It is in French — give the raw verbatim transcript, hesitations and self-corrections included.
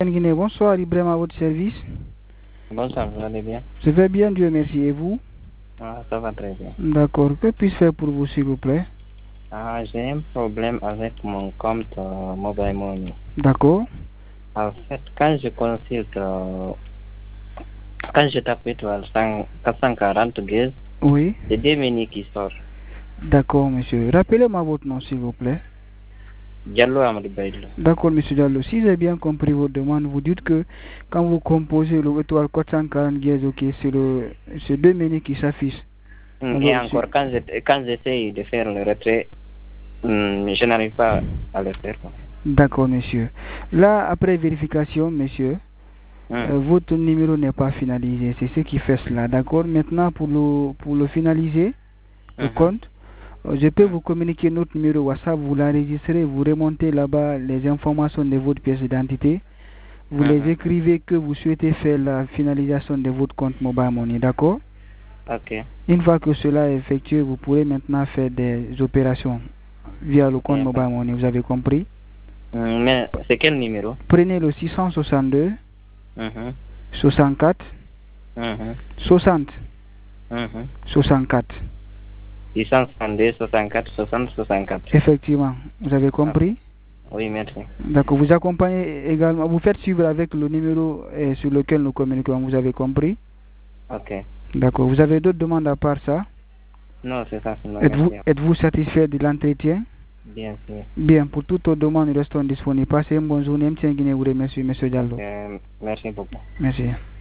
Guinée, bonsoir, Ibrahim à votre service. Bonsoir, vous allez bien? Je vais bien, Dieu merci. Et vous? Ah, ça va très bien. D'accord. Que puis-je faire pour vous, s'il vous plaît? Ah, j'ai un problème avec mon compte euh, Mobile Money. D'accord. En fait, quand je consulte, euh, quand je tape étoile quatre cent quarante guise, Oui. c'est des menus qui sortent. D'accord, monsieur. Rappelez-moi votre nom, s'il vous plaît. Diallo Amadou Baïdlo. D'accord, monsieur Diallo. Si j'ai bien compris votre demande, vous dites que quand vous composez le étoile quatre cent quarante guises, ok, c'est le, c'est deux menus qui s'affichent. Mm, Et Alors, encore, quand je- quand j'essaye de faire le retrait, mm, je n'arrive pas à le faire. d'accord, monsieur. Là, après vérification, monsieur, Mm. euh, votre numéro n'est pas finalisé. C'est ce qui fait cela. D'accord. Maintenant, pour le, pour le finaliser, le Mhm. compte, euh, je peux vous communiquer notre numéro WhatsApp, vous l'enregistrez, vous remontez là-bas les informations de votre pièce d'identité, vous les Mhm. écrivez que vous souhaitez faire la finalisation de votre compte Mobile Money, d'accord? Ok. Une fois que cela est effectué, vous pourrez maintenant faire des opérations via le compte Et Mobile après- Money, vous avez compris? Mm, Mais c'est quel numéro? Prenez le six cent soixante-deux, Mhm. soixante-quatre, Mhm. soixante, Mhm. soixante-quatre. six cent soixante-deux, soixante-quatre, soixante, soixante-quatre. Effectivement, vous avez Ah, compris? oui, merci. D'accord, vous accompagnez également, vous faites suivre avec le numéro euh, sur lequel nous communiquons, vous avez compris? Ok. D'accord, vous avez d'autres demandes à part ça? Non, c'est ça, seulement, Êtes-vous merci. êtes-vous satisfait de l'entretien? Bien sûr. Bien, pour toutes vos demandes, nous restons disponibles. Passez une bonne journée. M. Guinée vous remercie, M. Diallo. Euh, merci beaucoup. Merci.